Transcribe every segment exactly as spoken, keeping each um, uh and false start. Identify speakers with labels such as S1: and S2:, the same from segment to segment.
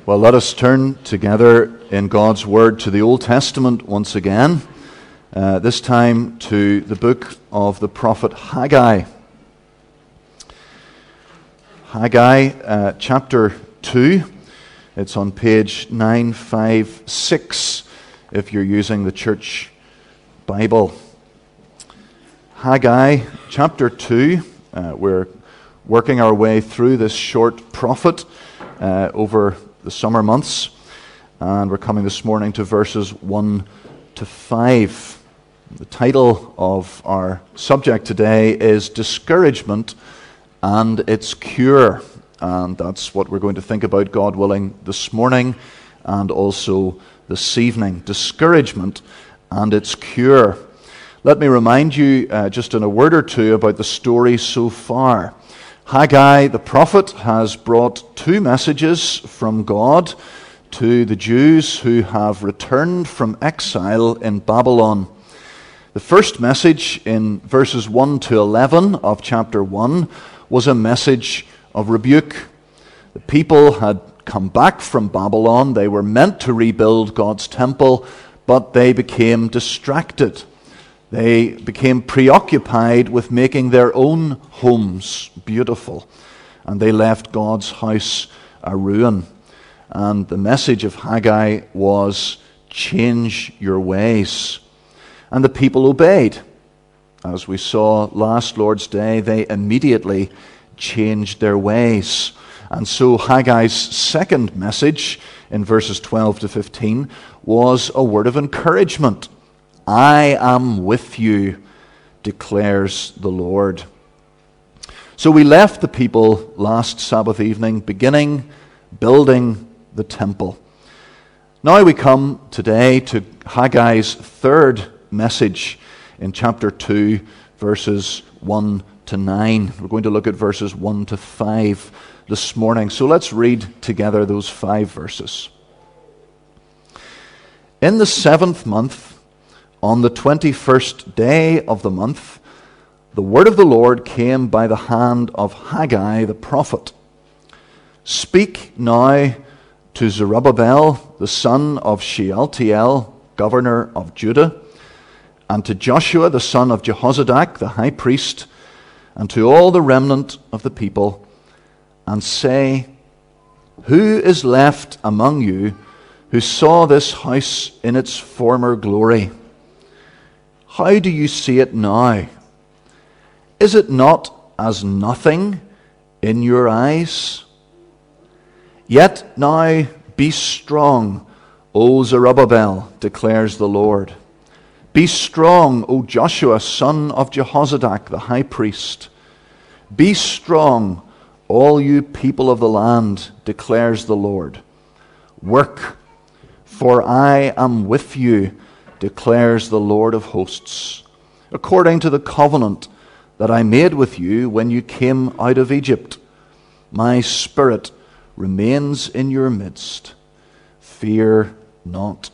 S1: Well, let us turn together in God's Word to the Old Testament once again, uh, this time to the book of the prophet Haggai. Haggai, uh, chapter two. It's on page nine fifty-six if you're using the church Bible. Haggai, chapter two. Uh, we're working our way through this short prophet uh, over the summer months, and we're coming this morning to verses one to five. The title of our subject today is Discouragement and Its Cure, and that's what we're going to think about, God willing, this morning and also this evening. Discouragement and its cure. Let me remind you uh, just in a word or two about the story so far. Haggai the prophet has brought two messages from God to the Jews who have returned from exile in Babylon. The first message in verses one to eleven of chapter one was a message of rebuke. The people had come back from Babylon. They were meant to rebuild God's temple, but they became distracted. They became preoccupied with making their own homes beautiful, and they left God's house a ruin. And the message of Haggai was, change your ways. And the people obeyed. As we saw last Lord's Day, they immediately changed their ways. And so Haggai's second message in verses twelve to fifteen was a word of encouragement. I am with you, declares the Lord. So we left the people last Sabbath evening, beginning building the temple. Now we come today to Haggai's third message in chapter two, verses one to nine. We're going to look at verses one to five this morning. So let's read together those five verses. In the seventh month, on the twenty-first day of the month, the word of the Lord came by the hand of Haggai the prophet. Speak now to Zerubbabel, the son of Shealtiel, governor of Judah, and to Joshua, the son of Jehozadak, the high priest, and to all the remnant of the people, and say, who is left among you who saw this house in its former glory? How do you see it now? Is it not as nothing in your eyes? Yet now be strong, O Zerubbabel, declares the Lord. Be strong, O Joshua, son of Jehozadak, the high priest. Be strong, all you people of the land, declares the Lord. Work, for I am with you, declares the Lord of hosts, according to the covenant that I made with you when you came out of Egypt. My spirit remains in your midst. Fear not.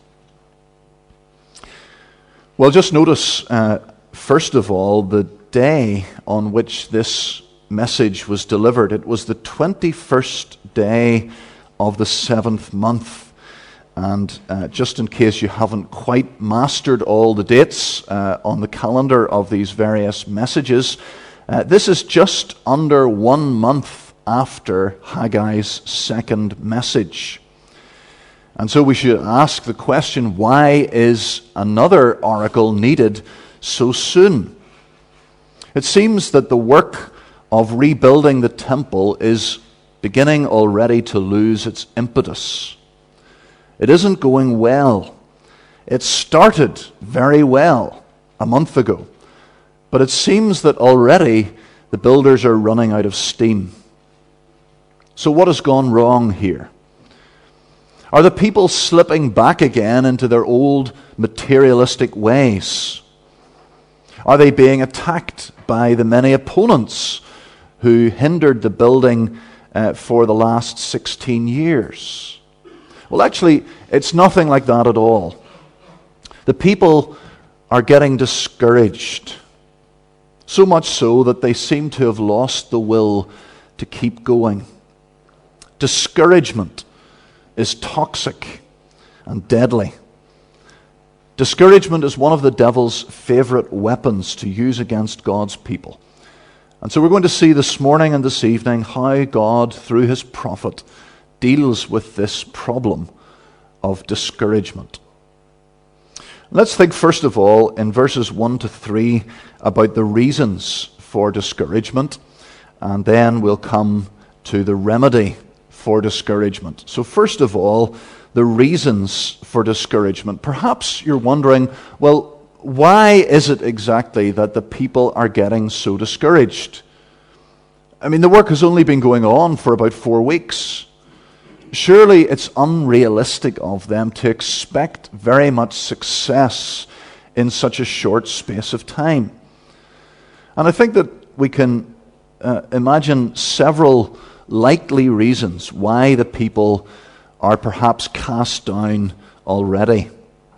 S1: Well, just notice, uh, first of all, the day on which this message was delivered. It was the twenty-first day of the seventh month. And uh, just in case you haven't quite mastered all the dates uh, on the calendar of these various messages, uh, this is just under one month after Haggai's second message. And so we should ask the question, why is another oracle needed so soon? It seems that the work of rebuilding the temple is beginning already to lose its impetus. It isn't going well. It started very well a month ago, but it seems that already the builders are running out of steam. So what has gone wrong here? Are the people slipping back again into their old materialistic ways? Are they being attacked by the many opponents who hindered the building uh, for the last sixteen years? Well, actually, it's nothing like that at all. The people are getting discouraged, so much so that they seem to have lost the will to keep going. Discouragement is toxic and deadly. Discouragement is one of the devil's favorite weapons to use against God's people. And so we're going to see this morning and this evening how God, through his prophet, deals with this problem of discouragement. Let's think first of all in verses one to three about the reasons for discouragement, and then we'll come to the remedy for discouragement. So first of all, the reasons for discouragement. Perhaps you're wondering, well, why is it exactly that the people are getting so discouraged? I mean, the work has only been going on for about four weeks. Surely it's unrealistic of them to expect very much success in such a short space of time. And I think that we can uh, imagine several likely reasons why the people are perhaps cast down already.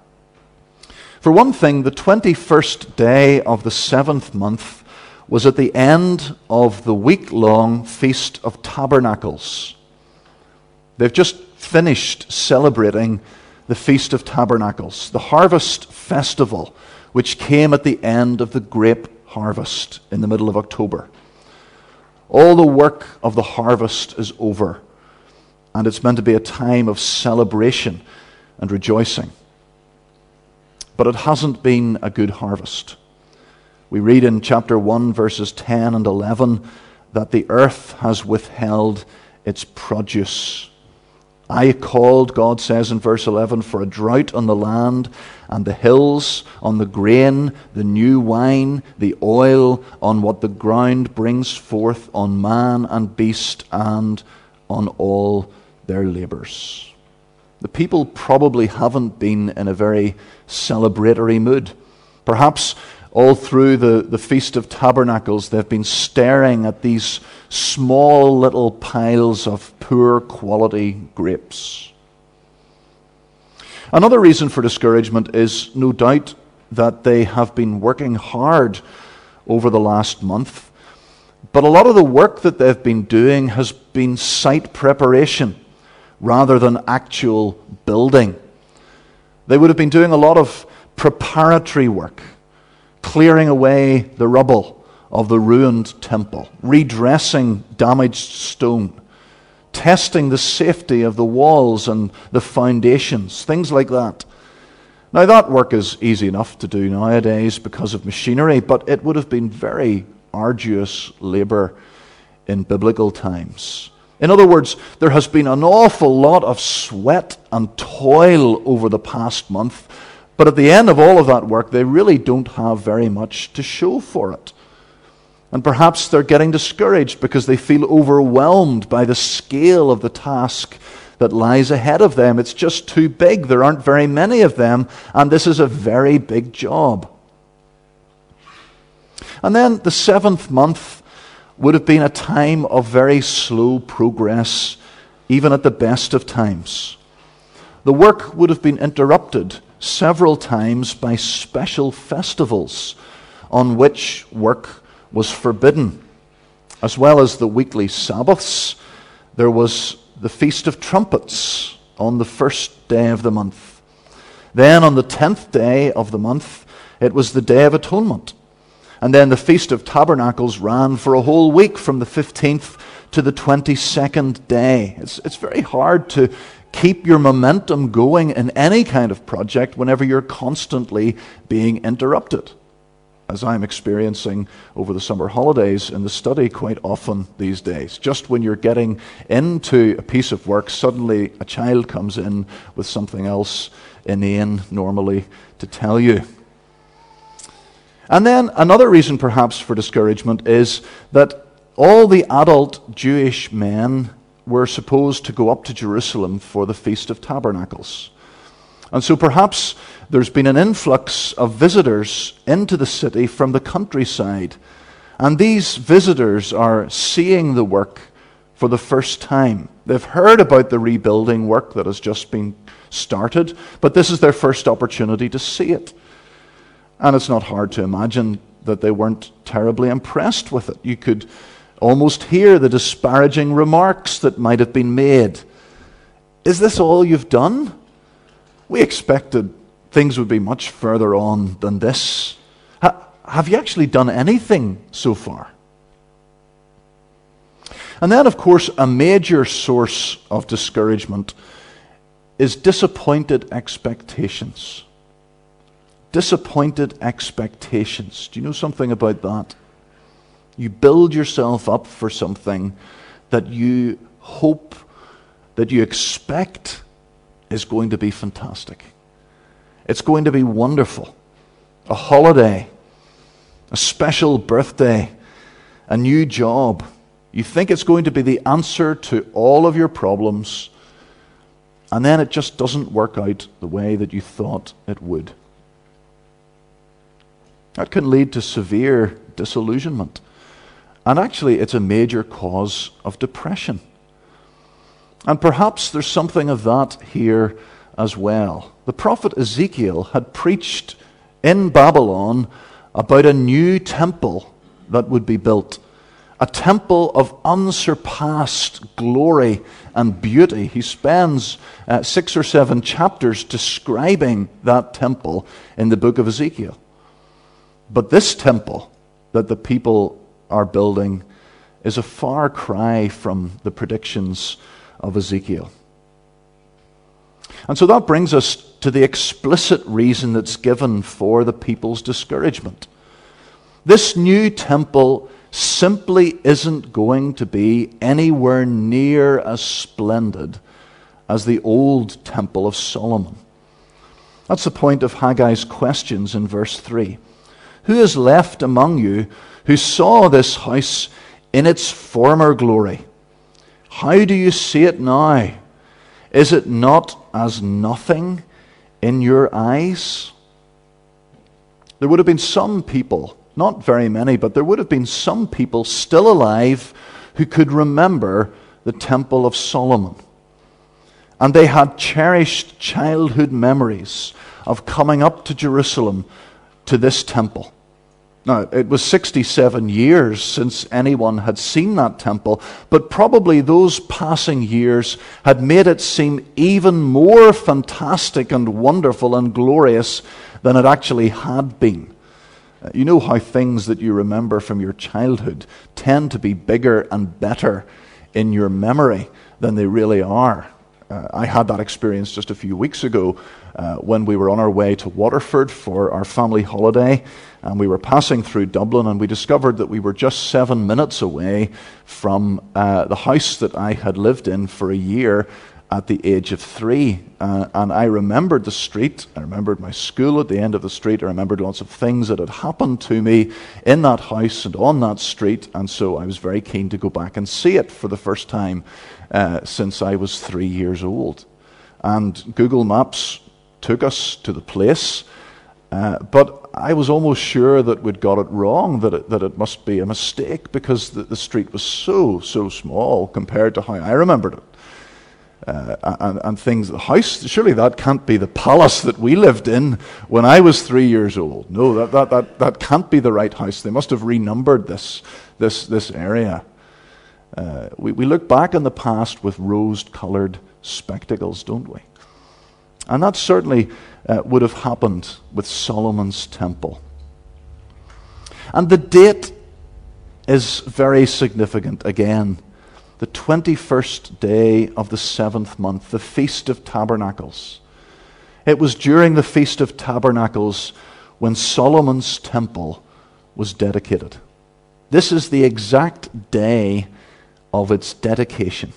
S1: For one thing, the twenty-first day of the seventh month was at the end of the week-long Feast of Tabernacles. They've just finished celebrating the Feast of Tabernacles, the harvest festival, which came at the end of the grape harvest in the middle of October. All the work of the harvest is over, and it's meant to be a time of celebration and rejoicing. But it hasn't been a good harvest. We read in chapter one, verses ten and eleven, that the earth has withheld its produce. I called, God says in verse eleven, for a drought on the land and the hills, on the grain, the new wine, the oil, on what the ground brings forth, on man and beast, and on all their labors. The people probably haven't been in a very celebratory mood. Perhaps all through the, the Feast of Tabernacles, they've been staring at these small little piles of poor quality grapes. Another reason for discouragement is no doubt that they have been working hard over the last month, but a lot of the work that they've been doing has been site preparation rather than actual building. They would have been doing a lot of preparatory work, clearing away the rubble of the ruined temple, redressing damaged stone, testing the safety of the walls and the foundations, things like that. Now that work is easy enough to do nowadays because of machinery, but it would have been very arduous labor in biblical times. In other words, there has been an awful lot of sweat and toil over the past month, but at the end of all of that work, they really don't have very much to show for it. And perhaps they're getting discouraged because they feel overwhelmed by the scale of the task that lies ahead of them. It's just too big. There aren't very many of them, and this is a very big job. And then the seventh month would have been a time of very slow progress, even at the best of times. The work would have been interrupted several times by special festivals on which work was forbidden. As well as the weekly Sabbaths, there was the Feast of Trumpets on the first day of the month. Then on the tenth day of the month, it was the Day of Atonement. And then the Feast of Tabernacles ran for a whole week from the fifteenth to the twenty-second day. It's, it's very hard to keep your momentum going in any kind of project whenever you're constantly being interrupted, as I'm experiencing over the summer holidays in the study quite often these days. Just when you're getting into a piece of work, suddenly a child comes in with something else inane normally to tell you. And then another reason perhaps for discouragement is that all the adult Jewish men were supposed to go up to Jerusalem for the Feast of Tabernacles. And so perhaps there's been an influx of visitors into the city from the countryside. And these visitors are seeing the work for the first time. They've heard about the rebuilding work that has just been started, but this is their first opportunity to see it. And it's not hard to imagine that they weren't terribly impressed with it. You could almost hear the disparaging remarks that might have been made. Is this all you've done? We expected things would be much further on than this. Ha- have you actually done anything so far? And then, of course, a major source of discouragement is disappointed expectations. Disappointed expectations. Do you know something about that? You build yourself up for something that you hope, that you expect is going to be fantastic. It's going to be wonderful. A holiday, a special birthday, a new job. You think it's going to be the answer to all of your problems, and then it just doesn't work out the way that you thought it would. That can lead to severe disillusionment. And actually, it's a major cause of depression. And perhaps there's something of that here as well. The prophet Ezekiel had preached in Babylon about a new temple that would be built. A temple of unsurpassed glory and beauty. He spends uh, six or seven chapters describing that temple in the book of Ezekiel. But this temple that the people are building is a far cry from the predictions of Ezekiel. And so that brings us to the explicit reason that's given for the people's discouragement. This new temple simply isn't going to be anywhere near as splendid as the old temple of Solomon. That's the point of Haggai's questions in verse three. Who is left among you who saw this house in its former glory? How do you see it now? Is it not as nothing in your eyes? There would have been some people, not very many, but there would have been some people still alive who could remember the Temple of Solomon. And they had cherished childhood memories of coming up to Jerusalem to this temple. Now, it was sixty-seven years since anyone had seen that temple, but probably those passing years had made it seem even more fantastic and wonderful and glorious than it actually had been. You know how things that you remember from your childhood tend to be bigger and better in your memory than they really are. Uh, I had that experience just a few weeks ago uh, when we were on our way to Waterford for our family holiday, and we were passing through Dublin, and we discovered that we were just seven minutes away from uh, the house that I had lived in for a year at the age of three. Uh, and I remembered the street, I remembered my school at the end of the street, I remembered lots of things that had happened to me in that house and on that street, and so I was very keen to go back and see it for the first time uh, since I was three years old. And Google Maps took us to the place, uh, but I was almost sure that we'd got it wrong, that it, that it must be a mistake, because the, the street was so, so small compared to how I remembered it. Uh, and, and things, the house, surely that can't be the palace that we lived in when I was three years old. No, that, that, that, that can't be the right house. They must have renumbered this, this, this area. Uh, we, we look back in the past with rose-colored spectacles, don't we? And that certainly uh, would have happened with Solomon's temple. And the date is very significant again. The twenty-first day of the seventh month, the Feast of Tabernacles. It was during the Feast of Tabernacles when Solomon's temple was dedicated. This is the exact day of its dedication.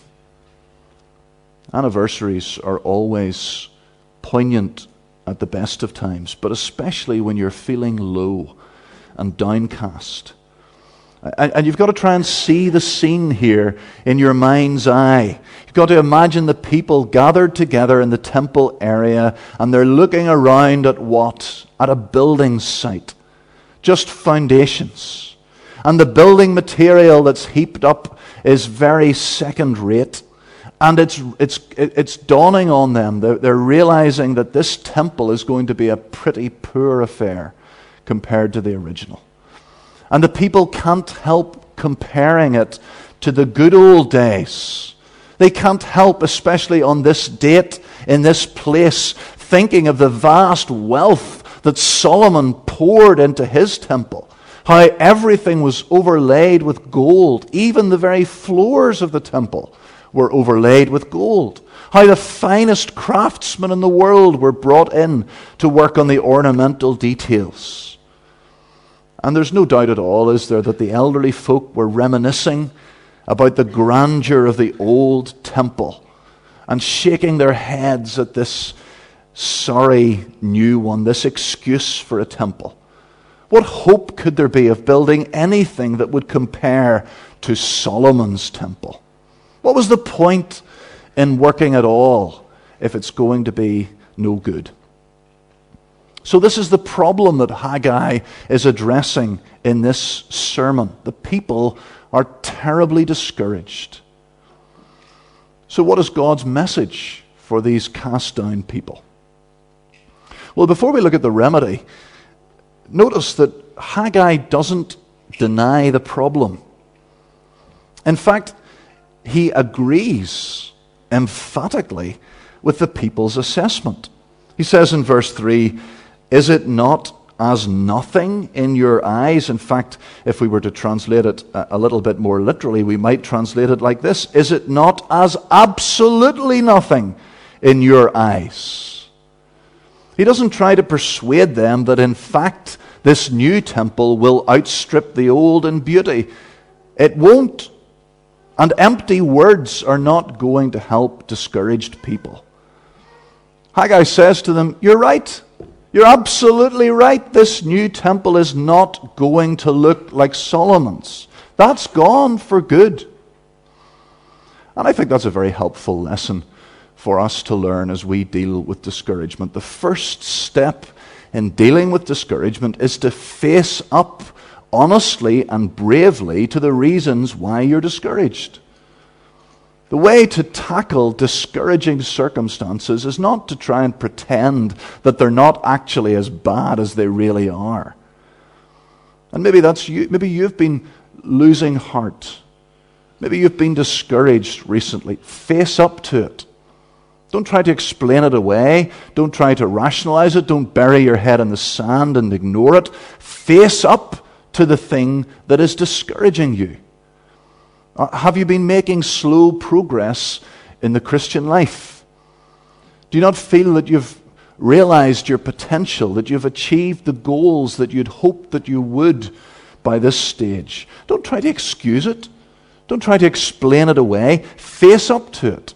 S1: Anniversaries are always poignant at the best of times, but especially when you're feeling low and downcast. And you've got to try and see the scene here in your mind's eye. You've got to imagine the people gathered together in the temple area, and they're looking around at what? At a building site. Just foundations. And the building material that's heaped up is very second rate. And it's it's it's dawning on them. They're, they're realizing that this temple is going to be a pretty poor affair compared to the original. And the people can't help comparing it to the good old days, They can't help, especially on this date, in this place, thinking of the vast wealth that Solomon poured into his temple. How everything was overlaid with gold. Even the very floors of the temple were overlaid with gold. How the finest craftsmen in the world were brought in to work on the ornamental details. And there's no doubt at all, is there, that the elderly folk were reminiscing about the grandeur of the old temple and shaking their heads at this sorry new one, this excuse for a temple. What hope could there be of building anything that would compare to Solomon's temple? What was the point in working at all if it's going to be no good? So this is the problem that Haggai is addressing in this sermon. The people are terribly discouraged. So what is God's message for these cast down people? Well, before we look at the remedy, notice that Haggai doesn't deny the problem. In fact, he agrees emphatically with the people's assessment. He says in verse three, "Is it not as nothing in your eyes?" In fact, if we were to translate it a little bit more literally, we might translate it like this: "Is it not as absolutely nothing in your eyes?" He doesn't try to persuade them that in fact this new temple will outstrip the old in beauty. It won't. And empty words are not going to help discouraged people. Haggai says to them, you're right. You're absolutely right. This new temple is not going to look like Solomon's. That's gone for good. And I think that's a very helpful lesson for us to learn as we deal with discouragement. The first step in dealing with discouragement is to face up honestly and bravely to the reasons why you're discouraged. The way to tackle discouraging circumstances is not to try and pretend that they're not actually as bad as they really are. And maybe that's you. Maybe you've been losing heart. Maybe you've been discouraged recently. Face up to it. Don't try to explain it away. Don't try to rationalize it. Don't bury your head in the sand and ignore it. Face up to the thing that is discouraging you. Have you been making slow progress in the Christian life? Do you not feel that you've realized your potential, that you've achieved the goals that you'd hoped that you would by this stage? Don't try to excuse it. Don't try to explain it away. Face up to it.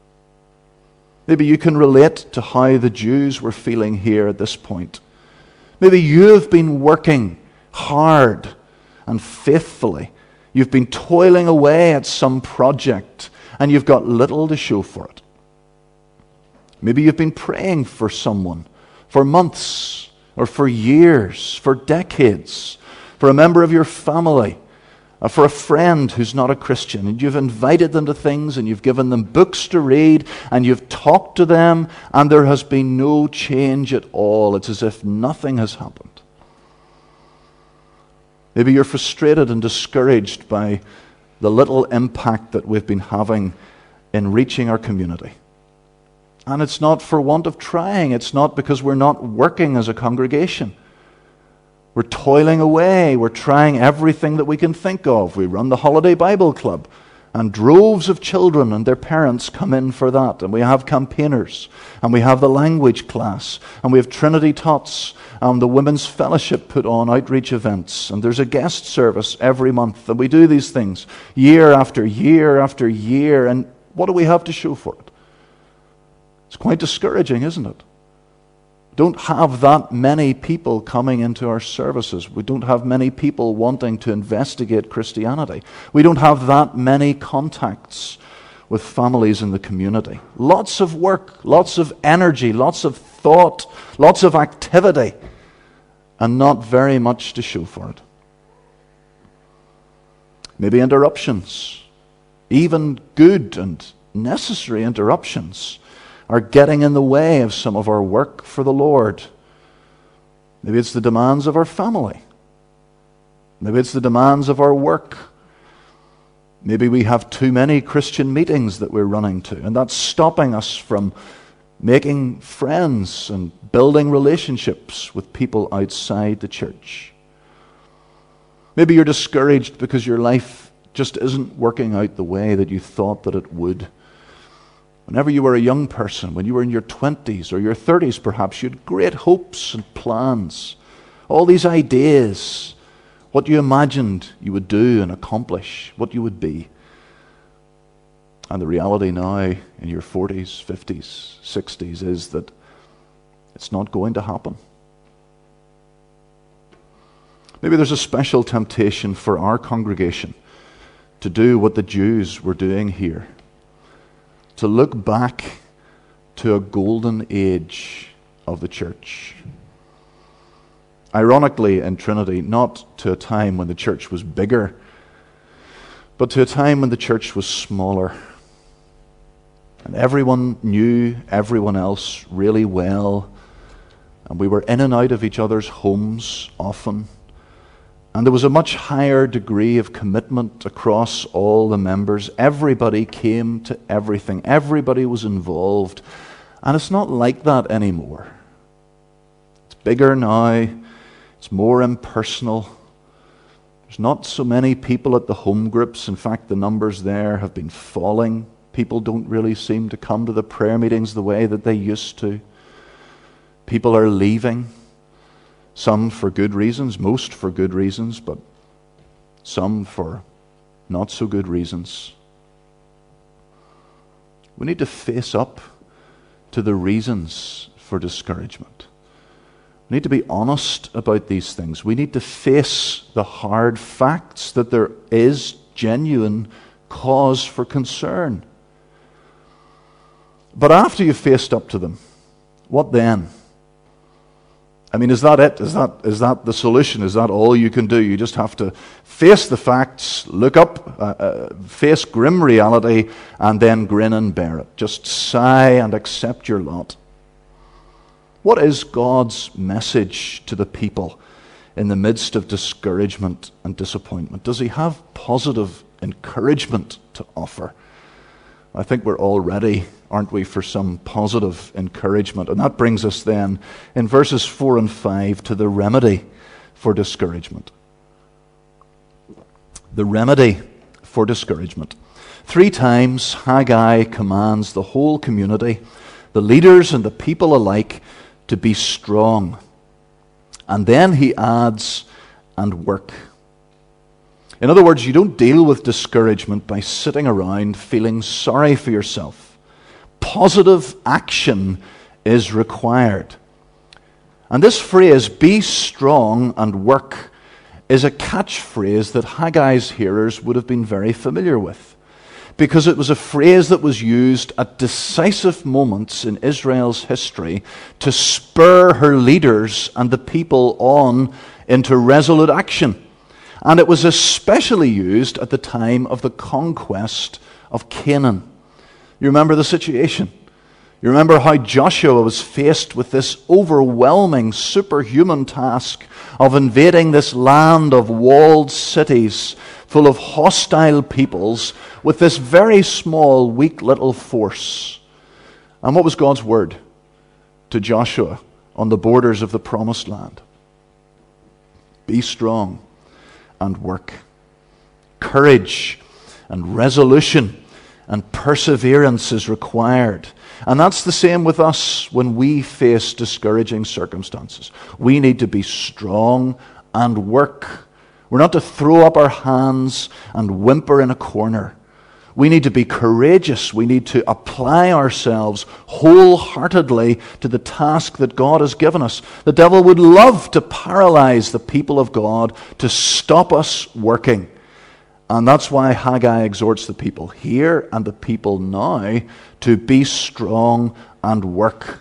S1: Maybe you can relate to how the Jews were feeling here at this point. Maybe you've been working hard and faithfully. You've been toiling away at some project and you've got little to show for it. Maybe you've been praying for someone for months or for years, for decades, for a member of your family, or for a friend who's not a Christian, and you've invited them to things and you've given them books to read and you've talked to them and there has been no change at all. It's as if nothing has happened. Maybe you're frustrated and discouraged by the little impact that we've been having in reaching our community. And it's not for want of trying. It's not because we're not working as a congregation. We're toiling away. We're trying everything that we can think of. We run the Holiday Bible Club, and droves of children and their parents come in for that. And we have campaigners, and we have the language class, and we have Trinity Tots, and the Women's Fellowship put on outreach events, and there's a guest service every month. And we do these things year after year after year. And what do we have to show for it? It's quite discouraging, isn't it? We don't have that many people coming into our services. We don't have many people wanting to investigate Christianity. We don't have that many contacts with families in the community. Lots of work, lots of energy, lots of thought, lots of activity, and not very much to show for it. Maybe interruptions, even good and necessary interruptions, are getting in the way of some of our work for the Lord. Maybe it's the demands of our family. Maybe it's the demands of our work. Maybe we have too many Christian meetings that we're running to, and that's stopping us from making friends and building relationships with people outside the church. Maybe you're discouraged because your life just isn't working out the way that you thought that it would. Whenever you were a young person, when you were in your twenties or your thirties perhaps, you had great hopes and plans, all these ideas, what you imagined you would do and accomplish, what you would be. And the reality now in your forties, fifties, sixties is that it's not going to happen. Maybe there's a special temptation for our congregation to do what the Jews were doing here, to look back to a golden age of the church. Ironically, in Trinity, not to a time when the church was bigger, but to a time when the church was smaller. And everyone knew everyone else really well, and we were in and out of each other's homes often. And there was a much higher degree of commitment across all the members. Everybody came to everything. Everybody was involved. And it's not like that anymore. It's bigger now. It's more impersonal. There's not so many people at the home groups. In fact, the numbers there have been falling. People don't really seem to come to the prayer meetings the way that they used to. People are leaving. Some for good reasons, most for good reasons, but some for not so good reasons. We need to face up to the reasons for discouragement. We need to be honest about these things. We need to face the hard facts that there is genuine cause for concern. But after you've faced up to them, what then? I mean, is that it? Is that is that the solution? Is that all you can do? You just have to face the facts, look up, uh, uh, face grim reality, and then grin and bear it. Just sigh and accept your lot. What is God's message to the people in the midst of discouragement and disappointment? Does he have positive encouragement to offer? I think we're all ready, aren't we, for some positive encouragement. And that brings us then, in verses four and five, to the remedy for discouragement. The remedy for discouragement. Three times Haggai commands the whole community, the leaders and the people alike, to be strong. And then he adds, and work. In other words, you don't deal with discouragement by sitting around feeling sorry for yourself. Positive action is required. And this phrase, be strong and work, is a catchphrase that Haggai's hearers would have been very familiar with, because it was a phrase that was used at decisive moments in Israel's history to spur her leaders and the people on into resolute action. And it was especially used at the time of the conquest of Canaan. You remember the situation? You remember how Joshua was faced with this overwhelming, superhuman task of invading this land of walled cities full of hostile peoples with this very small, weak little force. And what was God's word to Joshua on the borders of the promised land? Be strong and work. Courage and resolution and perseverance is required. And that's the same with us when we face discouraging circumstances. We need to be strong and work. We're not to throw up our hands and whimper in a corner. We need to be courageous. We need to apply ourselves wholeheartedly to the task that God has given us. The devil would love to paralyze the people of God, to stop us working. And that's why Haggai exhorts the people here and the people now to be strong and work.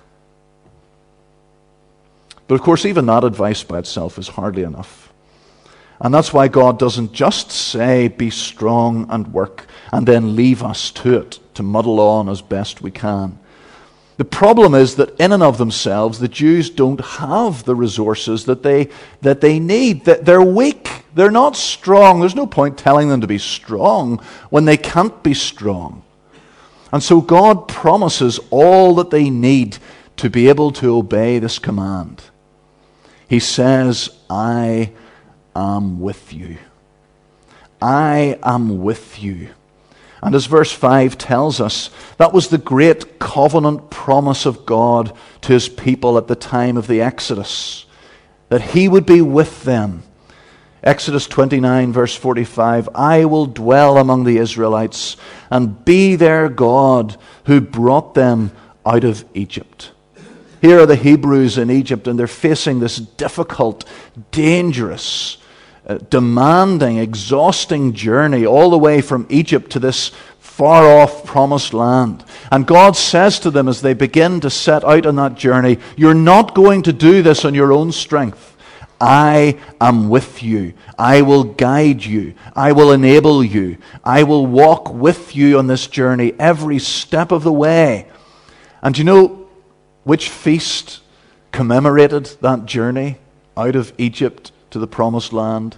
S1: But of course, even that advice by itself is hardly enough. And that's why God doesn't just say, be strong and work, and then leave us to it, to muddle on as best we can. The problem is that in and of themselves, the Jews don't have the resources that they, that they need. That they're weak. They're not strong. There's no point telling them to be strong when they can't be strong. And so God promises all that they need to be able to obey this command. He says, I am with you. I am with you. And as verse five tells us, that was the great covenant promise of God to his people at the time of the Exodus, that he would be with them. Exodus twenty-nine, verse forty-five, I will dwell among the Israelites and be their God who brought them out of Egypt. Here are the Hebrews in Egypt, and they're facing this difficult, dangerous, uh, demanding, exhausting journey all the way from Egypt to this far-off promised land. And God says to them as they begin to set out on that journey, you're not going to do this on your own strength. I am with you. I will guide you. I will enable you. I will walk with you on this journey every step of the way. And you know which feast commemorated that journey out of Egypt to the promised land?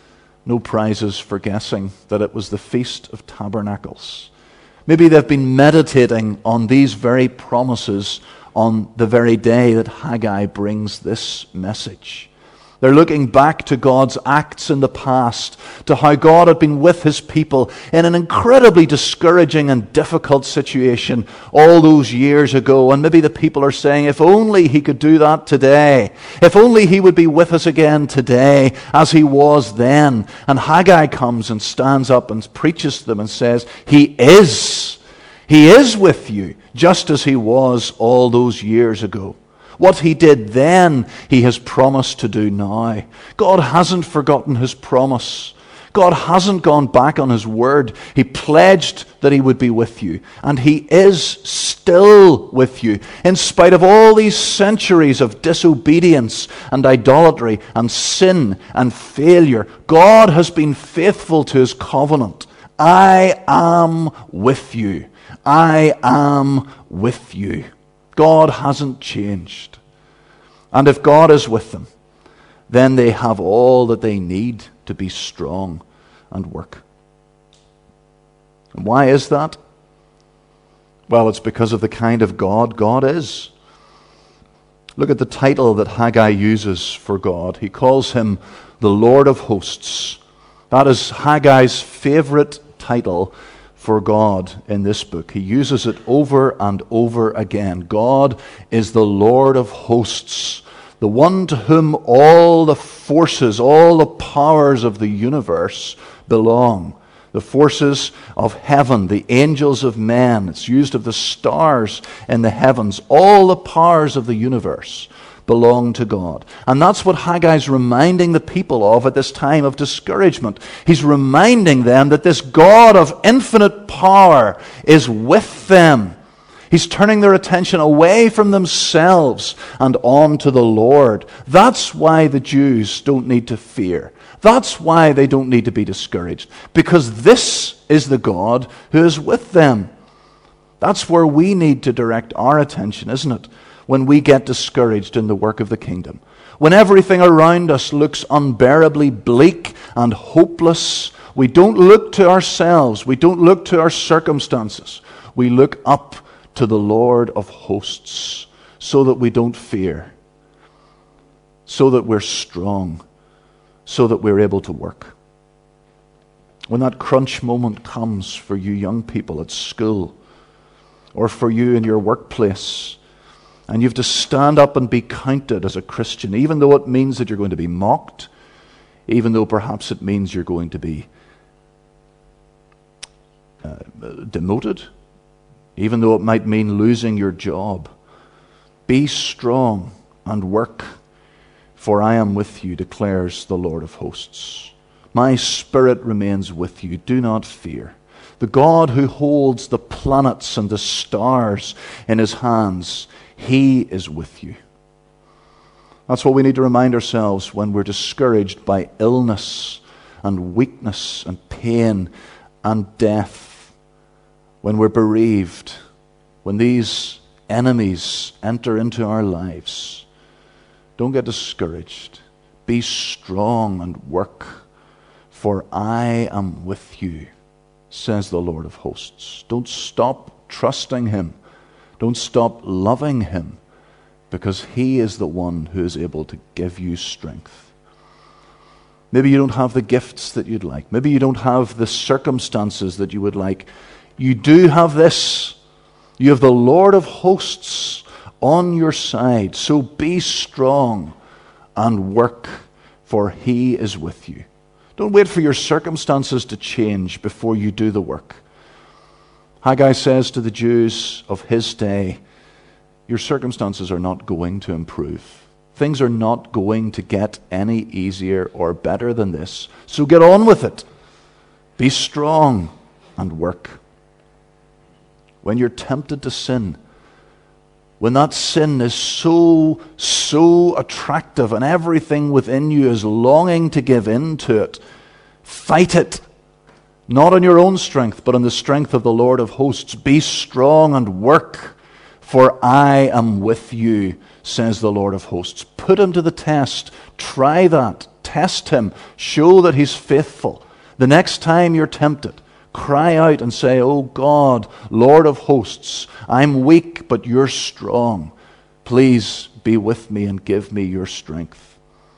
S1: No prizes for guessing that it was the Feast of Tabernacles. Maybe they've been meditating on these very promises on the very day that Haggai brings this message. They're looking back to God's acts in the past, to how God had been with his people in an incredibly discouraging and difficult situation all those years ago. And maybe the people are saying, if only he could do that today. If only he would be with us again today as he was then. And Haggai comes and stands up and preaches to them and says, he is. He is with you, just as he was all those years ago. What he did then, he has promised to do now. God hasn't forgotten his promise. God hasn't gone back on his word. He pledged that he would be with you. And he is still with you. In spite of all these centuries of disobedience and idolatry and sin and failure, God has been faithful to his covenant. I am with you. I am with you. God hasn't changed. And if God is with them, then they have all that they need to be strong and work. And why is that? Well, it's because of the kind of God God is. Look at the title that Haggai uses for God. He calls him the Lord of Hosts. That is Haggai's favorite title for God in this book. He uses it over and over again. God is the Lord of hosts, the one to whom all the forces, all the powers of the universe belong. The forces of heaven, the angels of men. It's used of the stars in the heavens. All the powers of the universe belong to God. And that's what Haggai's reminding the people of at this time of discouragement. He's reminding them that this God of infinite power is with them. He's turning their attention away from themselves and on to the Lord. That's why the Jews don't need to fear. That's why they don't need to be discouraged. Because this is the God who is with them. That's where we need to direct our attention, isn't it? When we get discouraged in the work of the kingdom. When everything around us looks unbearably bleak and hopeless, we don't look to ourselves. We don't look to our circumstances. We look up to the Lord of hosts so that we don't fear, so that we're strong, so that we're able to work. When that crunch moment comes for you young people at school, or for you in your workplace, and you have to stand up and be counted as a Christian, even though it means that you're going to be mocked, even though perhaps it means you're going to be uh, demoted, even though it might mean losing your job. Be strong and work, for I am with you, declares the Lord of hosts. My spirit remains with you. Do not fear. The God who holds the planets and the stars in his hands, he is with you. That's what we need to remind ourselves when we're discouraged by illness and weakness and pain and death, when we're bereaved, when these enemies enter into our lives, don't get discouraged. Be strong and work, for I am with you, says the Lord of hosts. Don't stop trusting him. Don't stop loving him, because he is the one who is able to give you strength. Maybe you don't have the gifts that you'd like. Maybe you don't have the circumstances that you would like. You do have this. You have the Lord of hosts on your side. So be strong and work, for he is with you. Don't wait for your circumstances to change before you do the work. Haggai says to the Jews of his day, your circumstances are not going to improve. Things are not going to get any easier or better than this. So get on with it. Be strong and work. When you're tempted to sin, when that sin is so, so attractive and everything within you is longing to give in to it, fight it. Not on your own strength, but on the strength of the Lord of hosts. Be strong and work, for I am with you, says the Lord of hosts. Put him to the test. Try that. Test him. Show that he's faithful. The next time you're tempted, cry out and say, oh God, Lord of hosts, I'm weak, but you're strong. Please be with me and give me your strength.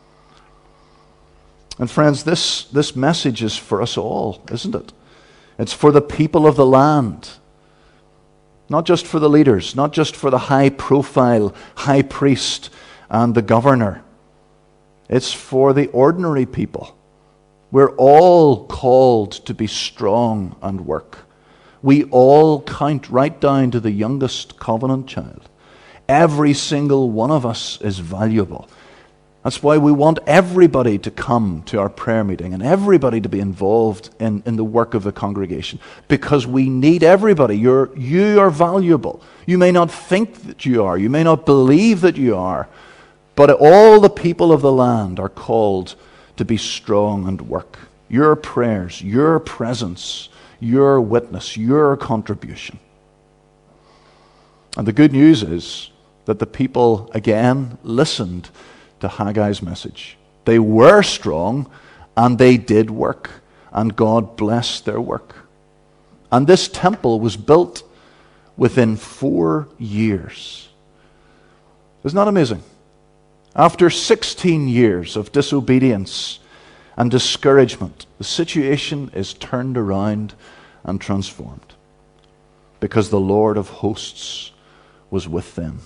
S1: And friends, this, this message is for us all, isn't it? It's for the people of the land. Not just for the leaders, not just for the high-profile high priest and the governor. It's for the ordinary people. We're all called to be strong and work. We all count right down to the youngest covenant child. Every single one of us is valuable. That's why we want everybody to come to our prayer meeting and everybody to be involved in, in the work of the congregation, because we need everybody. You're, you are valuable. You may not think that you are. You may not believe that you are. But all the people of the land are called to be strong and work. Your prayers, your presence, your witness, your contribution. And the good news is that the people again listened to Haggai's message. They were strong and they did work, and God blessed their work. And this temple was built within four years. Isn't that amazing? After sixteen years of disobedience and discouragement, the situation is turned around and transformed, because the Lord of hosts was with them.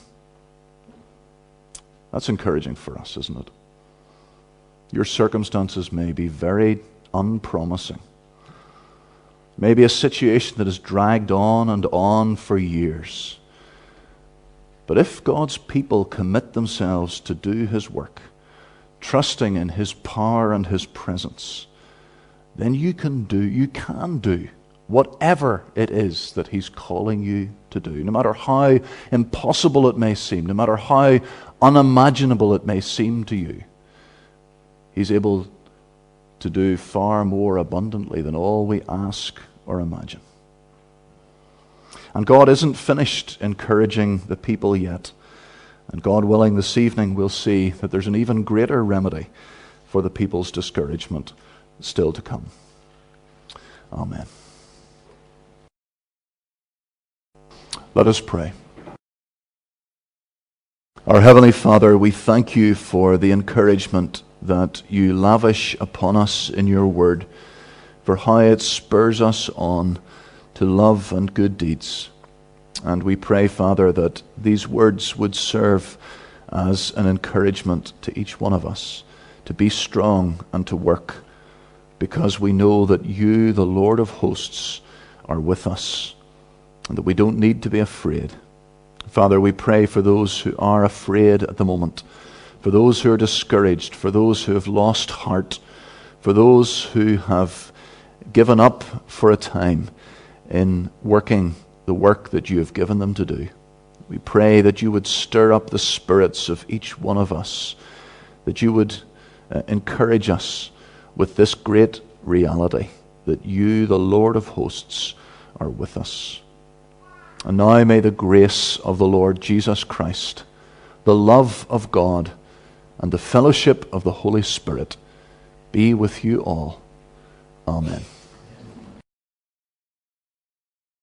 S1: That's encouraging for us, isn't it? Your circumstances may be very unpromising. Maybe a situation that has dragged on and on for years. But if God's people commit themselves to do his work, trusting in his power and his presence, then you can do, you can do whatever it is that he's calling you to do. No matter how impossible it may seem, no matter how unimaginable it may seem to you, he's able to do far more abundantly than all we ask or imagine. And God isn't finished encouraging the people yet. And God willing, this evening we'll see that there's an even greater remedy for the people's discouragement still to come. Amen. Let us pray. Our Heavenly Father, we thank you for the encouragement that you lavish upon us in your word, for how it spurs us on to love and good deeds. And we pray, Father, that these words would serve as an encouragement to each one of us to be strong and to work, because we know that you, the Lord of hosts, are with us, and that we don't need to be afraid. Father, we pray for those who are afraid at the moment, for those who are discouraged, for those who have lost heart, for those who have given up for a time in working the work that you have given them to do. We pray that you would stir up the spirits of each one of us, that you would uh, encourage us with this great reality, that you, the Lord of hosts, are with us. And now may the grace of the Lord Jesus Christ, the love of God, and the fellowship of the Holy Spirit be with you all. Amen.